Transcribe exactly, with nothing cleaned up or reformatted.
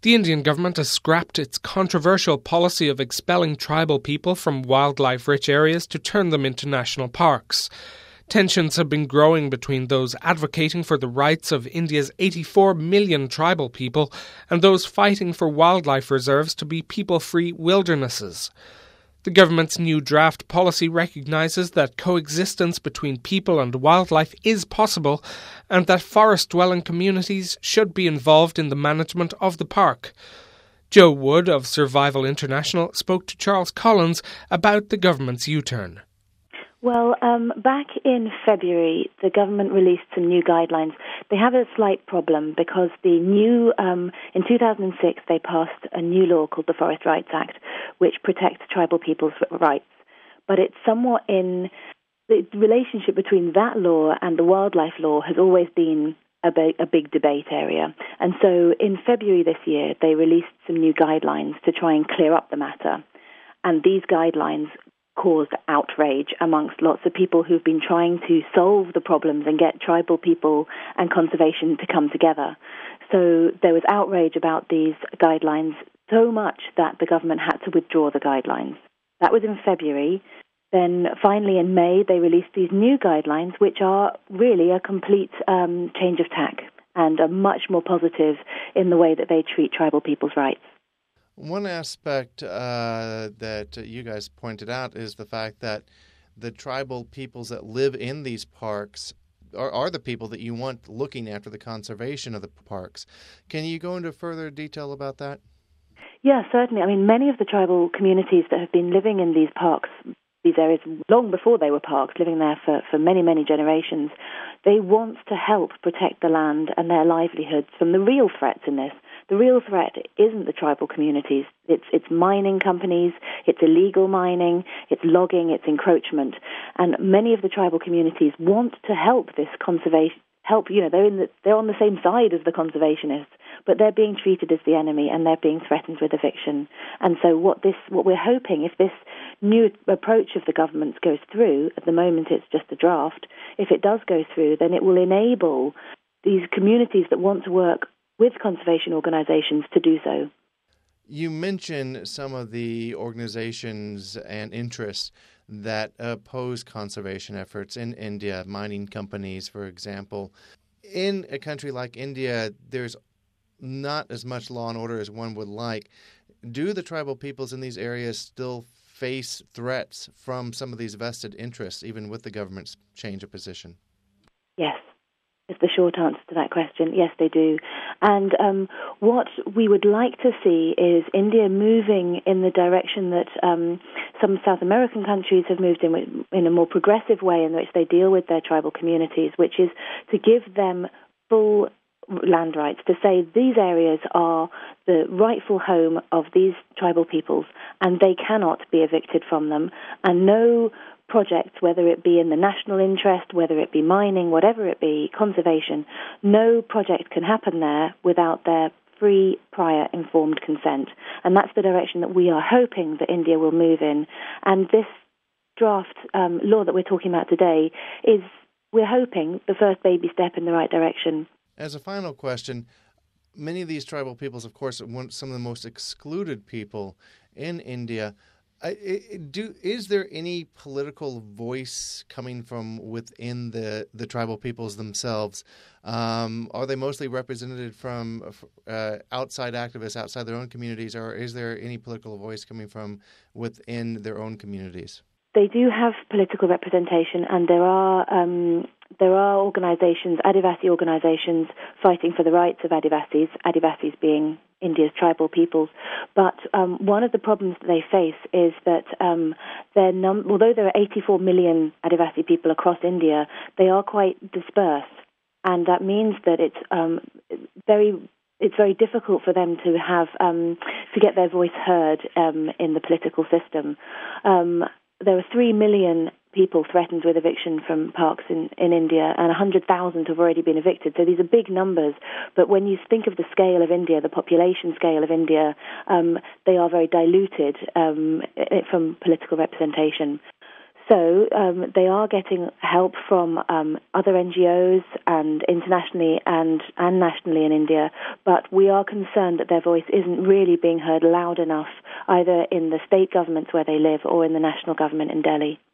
The Indian government has scrapped its controversial policy of expelling tribal people from wildlife-rich areas to turn them into national parks. Tensions have been growing between those advocating for the rights of India's eighty-four million tribal people and those fighting for wildlife reserves to be people-free wildernesses. The government's new draft policy recognises that coexistence between people and wildlife is possible and that forest-dwelling communities should be involved in the management of the park. Joe Wood of Survival International spoke to Charles Collins about the government's U-turn. Well, um, back in February, the government released some new guidelines. They have a slight problem because the new, um, in two thousand six, they passed a new law called the Forest Rights Act, which protects tribal people's rights. But it's somewhat in, the relationship between that law and the wildlife law has always been a big, a big debate area. And so in February this year, they released some new guidelines to try and clear up the matter. And these guidelines caused outrage amongst lots of people who've been trying to solve the problems and get tribal people and conservation to come together. So there was outrage about these guidelines so much that the government had to withdraw the guidelines. That was in February. Then finally in May they released these new guidelines, which are really a complete um, change of tack and are much more positive in the way that they treat tribal people's rights. One aspect uh, that you guys pointed out is the fact that the tribal peoples that live in these parks are, are the people that you want looking after the conservation of the parks. Can you go into further detail about that? Yeah, certainly. I mean, many of the tribal communities that have been living in these parks, these areas, long before they were parks, living there for, for many, many generations, they want to help protect the land and their livelihoods from the real threats in this. The real threat isn't the tribal communities. It's it's mining companies, it's illegal mining, it's logging, it's encroachment. And many of the tribal communities want to help this conservation, help, you know, they're in the, they're on the same side as the conservationists, but they're being treated as the enemy and they're being threatened with eviction. And so what this what we're hoping, if this new approach of the government goes through, at the moment it's just a draft, if it does go through, then it will enable these communities that want to work with conservation organizations to do so. You mentioned some of the organizations and interests that oppose conservation efforts in India, mining companies, for example. In a country like India, there's not as much law and order as one would like. Do the tribal peoples in these areas still face threats from some of these vested interests, even with the government's change of position? Yes. Is the short answer to that question. Yes, they do. And um, what we would like to see is India moving in the direction that um, some South American countries have moved in, in a more progressive way in which they deal with their tribal communities, which is to give them full land rights, to say these areas are the rightful home of these tribal peoples and they cannot be evicted from them, and no projects, whether it be in the national interest, whether it be mining, whatever it be, conservation, no project can happen there without their free, prior, informed consent. And that's the direction that we are hoping that India will move in. And this draft um, law that we're talking about today is, we're hoping, the first baby step in the right direction. As a final question, many of these tribal peoples, of course, are some of the most excluded people in India. I, do is there any political voice coming from within the, the tribal peoples themselves? Um, are they mostly represented from uh, outside activists, outside their own communities, or is there any political voice coming from within their own communities? They do have political representation, and there are um, there are organisations, Adivasi organisations, fighting for the rights of Adivasis, Adivasis being India's tribal peoples. But um, one of the problems that they face is that um, their num- although there are eighty-four million Adivasi people across India, they are quite dispersed, and that means that it's um, very it's very difficult for them to have um, to get their voice heard um, in the political system. Um, there are three million people threatened with eviction from parks in, in India, and one hundred thousand have already been evicted. So these are big numbers. But when you think of the scale of India, the population scale of India, um, they are very diluted um, from political representation. So um, they are getting help from um, other N G Os and internationally and, and nationally in India, but we are concerned that their voice isn't really being heard loud enough either in the state governments where they live or in the national government in Delhi.